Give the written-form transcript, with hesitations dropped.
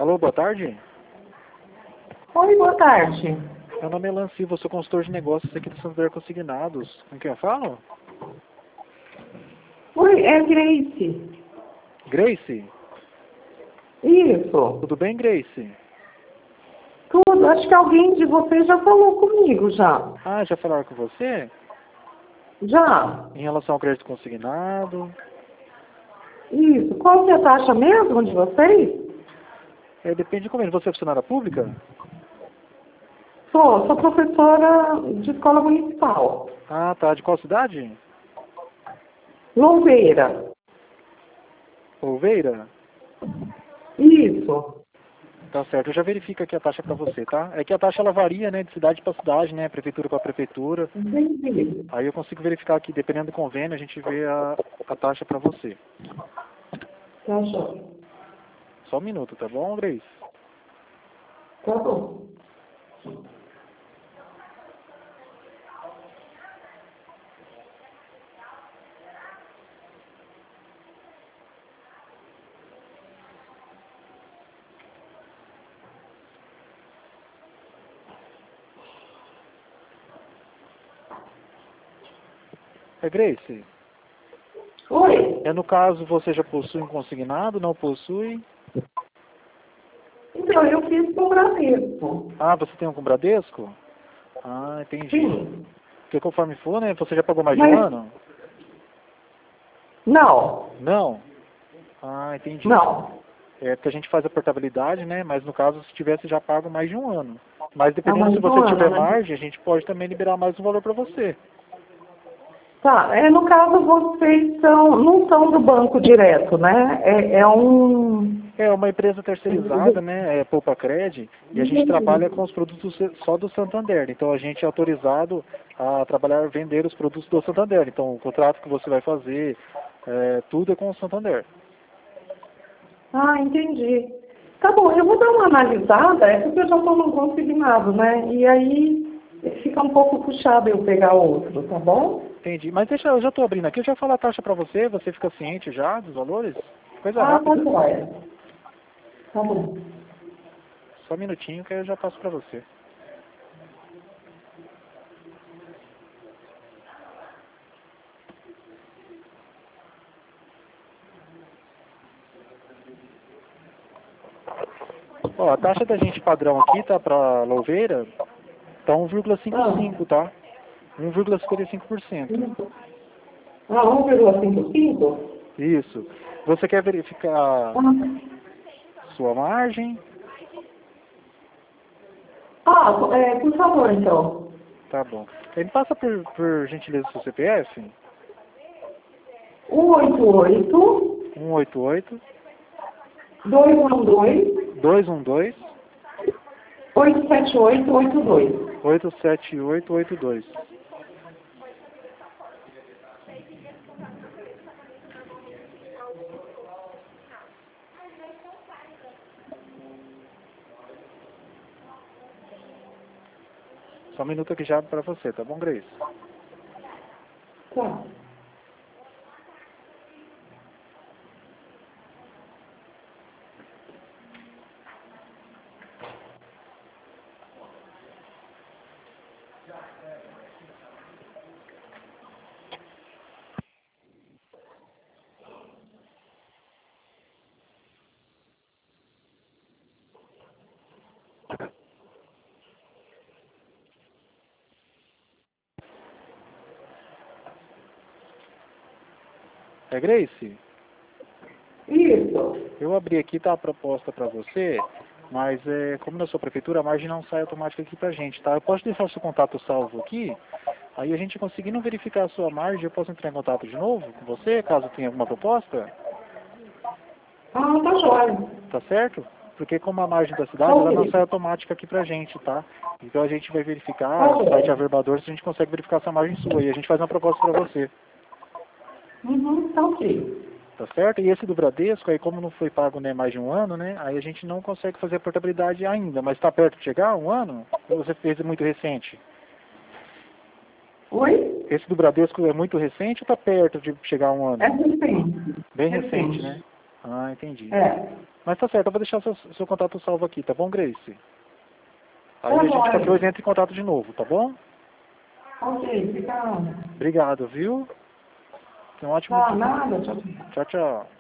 Alô, boa tarde. Oi, boa tarde. Meu nome é Elan Silva, sou consultor de negócios aqui do Santander Consignados. Com quem eu falo? Oi, é Grace. Grace? Isso. Tudo bem, Grace? Tudo. Acho que alguém de vocês já falou comigo já. Ah, já falaram com você? Já. Em relação ao crédito consignado? Isso. Qual que é a taxa mesmo de vocês? Depende de como é. Você é funcionária pública? Sou professora de escola municipal. Ah, tá. De qual cidade? Louveira. Oliveira? Isso. Tá certo. Eu já verifico aqui a taxa para você, tá? É que a taxa ela varia, né, de cidade para cidade, né, prefeitura para prefeitura. Entendi. Aí eu consigo verificar aqui, dependendo do convênio, a gente vê a taxa para você. Tá joia. Só um minuto, tá bom, Grace? Tá bom. Grace, Oi. no caso, você já possui um consignado, não possui? Então, eu fiz com o Bradesco. Ah, você tem um com Bradesco? Ah, entendi. Sim. Porque conforme for, né, você já pagou mais de um ano? Não. Não? Ah, entendi. Não. É porque a gente faz a portabilidade, né, mas no caso, se tivesse já pago mais de um ano. Mas Há dependendo mais se de um você ano, tiver né? margem, a gente pode também liberar mais um valor para você. Tá, no caso vocês não são do banco direto, né? É um... É uma empresa terceirizada, né, é Poupa Cred, e a gente trabalha com os produtos só do Santander. Então a gente é autorizado a trabalhar, vender os produtos do Santander. Então o contrato que você vai fazer, tudo é com o Santander. Ah, entendi. Tá bom, eu vou dar uma analisada, é porque eu já estou no consignado, né? E aí fica um pouco puxado eu pegar outro, tá bom? Entendi. Mas deixa, eu já estou abrindo aqui, eu já falo a taxa para você, você fica ciente já dos valores? Coisa Ah, tá rápida. joia. Tá bom. Só um minutinho que eu já passo para você. Ó, a taxa da gente padrão aqui, tá, para Louveira, tá 1,55, tá? 1,55%. Ah, 1,55? Isso. Você quer verificar sua margem? Por favor, então. Tá bom. Ele passa por gentileza o seu CPF? 188 188 212 212 87882. 87882. Só um minuto aqui já para você, tá bom, Grace? Tá. Grace? Isso. Eu abri aqui, tá a proposta para você, mas como na sua prefeitura, a margem não sai automática aqui pra gente, tá? Eu posso deixar o seu contato salvo aqui, aí a gente conseguindo verificar a sua margem, eu posso entrar em contato de novo com você, caso tenha alguma proposta? Ah, tá joia. Tá certo? Porque como a margem da cidade, ela não sai automática aqui pra gente, tá? Então a gente vai verificar, o site Averbador, se a gente consegue verificar essa margem sua, e a gente faz uma proposta para você. Tá ok. Tá certo? E esse do Bradesco, aí como não foi pago, né, mais de um ano, né, aí a gente não consegue fazer a portabilidade ainda, mas está perto de chegar um ano? Ou você fez muito recente? Oi? Esse do Bradesco é muito recente ou está perto de chegar a um ano? É recente. Bem recente, né? Ah, entendi. É. Mas tá certo, eu vou deixar seu contato salvo aqui, tá bom, Grace? Aí Tá a gente bom, qualquer coisa entra em contato de novo, tá bom? ok, fica... Obrigado, viu? Tenha um ótimo Tá, dia. nada, tchau. Tchau, tchau.